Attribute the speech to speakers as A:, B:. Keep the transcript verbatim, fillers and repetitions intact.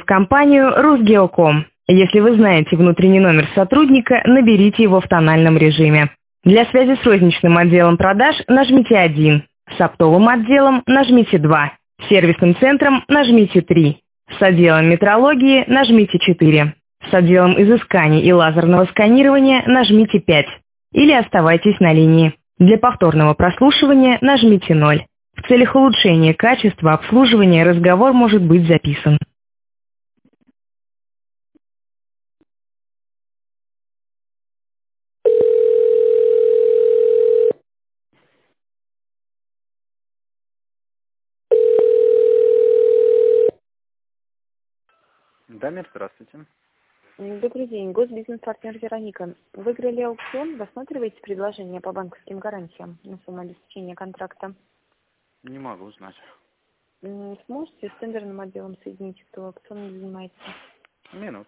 A: в компанию «Русгеоком». Если вы знаете внутренний номер сотрудника, наберите его в тональном режиме. Для связи с розничным отделом продаж нажмите один, с оптовым отделом нажмите два, с сервисным центром нажмите три, с отделом метрологии нажмите четыре, с отделом изысканий и лазерного сканирования нажмите пять или оставайтесь на линии. Для повторного прослушивания нажмите ноль. В целях улучшения качества обслуживания разговор может быть записан.
B: Дамир, здравствуйте.
C: М, Добрый день, госбизнес-партнер Вероника. Выиграли аукцион, рассматриваете предложение по банковским гарантиям на сумму обеспечения контракта?
B: Не могу знать.
C: М, Сможете с тендерным отделом соединить, кто аукционом занимается?
B: Минут.